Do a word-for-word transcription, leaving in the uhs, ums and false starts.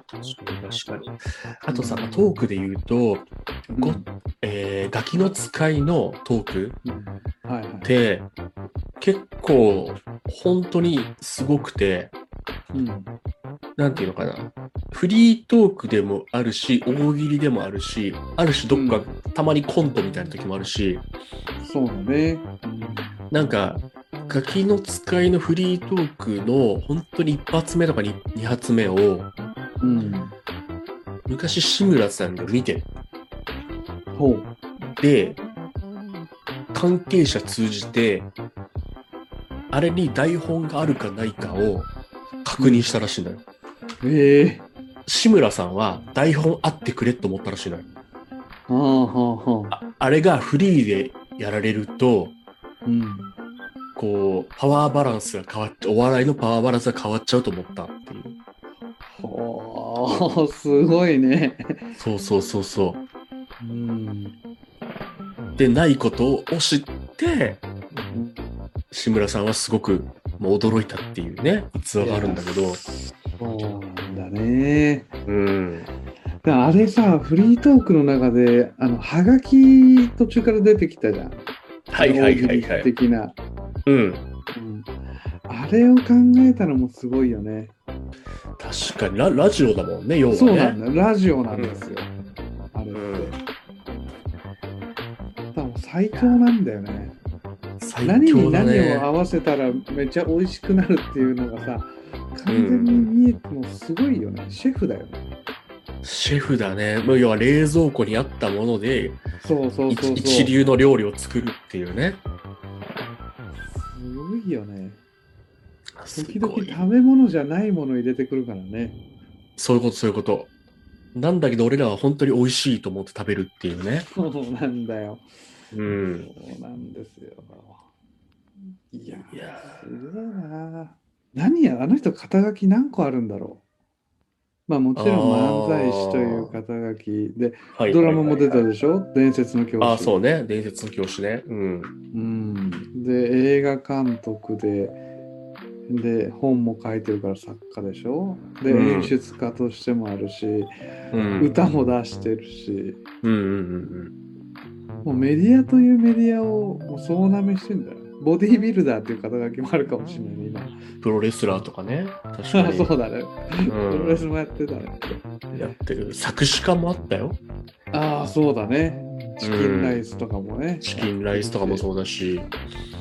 確かに確かに。あとさ、まあトークで言うと、ごうんえーガキの使いのトークうんはいはい。 って結構本当にすごくて、 うんなんていうのかな。フリートークでもあるし、大喜利でもあるし、ある種どっかうんたまにコントみたいな時もあるし、 そうだね。うんなんか、ガキの使いのフリートークの本当に一発目とかに二発目をうん昔志村さんが見て、 ほう。 で、関係者通じて、あれに台本があるかないかを確認したらしいんだよ。 ええ志村さんは台本あってくれと思ったらしいのよ。 ああ、はあ、はあ。 あ、あれがフリーでやられると、 うん。 こう、パワーバランスが変わって、お笑いのパワーバランスが変わっちゃうと思ったっていう。 ほう、すごいね。 そうそうそうそうん。 う。で、ないことを知って、志村さんはすごくもう驚いたっていうね、逸話があるんいや、 だけど、 そうなんだね。 うん。 であれさ、フリートークの中で、あの、はがき途中から出てきたじゃん。あの、 はいはい大喜利はいはい。 的な。 うん。 うん。あれを考えたのもすごいよね。 確かにラ、ラジオだもんね、要はね。 そうなんだよ。ラジオなうん。 んですよ。あれっうて。 ん。 だからもう最いや、 強なんだよね。 最何に強だ何を合ね。 わせたらめっちゃ美味しくなるっていうのがさ、 う完全にん。 見えてもすごいよね。シェフだよね。 シェフだね。もう要は冷蔵庫にあったもので、 そうそう一そうそう。 一流の料理を作るっていうね。 すごいよね。 す時々食ごい。 べ物じゃないもの入れてくるからね。 そういうこと、そういうこと。なんだけど俺らは本当に美味しいと思って食べるっていうね。 そうなんだよ。 うそん。 うなんですよ。いやいやー、すげえな。何や、あの人肩書き何個あるんだろう。まあもー。あちろん漫才師というあ。 肩書きで、 はいはいドラマも出はいはい。 たでしょ伝説の教ああ、 師。 そうね。伝説の教師ね。うん。 うん。で、映画監督で、で、本も書いてるから作家でしょで、演うん。 出家としてもあるし、 うん。 歌も出してるし、 うんうんうんもうメディアというメディアをもう総なめしてんだよね。ボディービルダーっていう肩書きもあるかもしれないね、今。 うん。プロレスラーとかね。確かあ、そに。 うだね。 うプロレスん。 もやってたね。 やってる。作詞家もあったよ。 ああ、そうだね。 うチキンライん。 スとかもね、 チやっキンライスてるし。 とかもそうだし。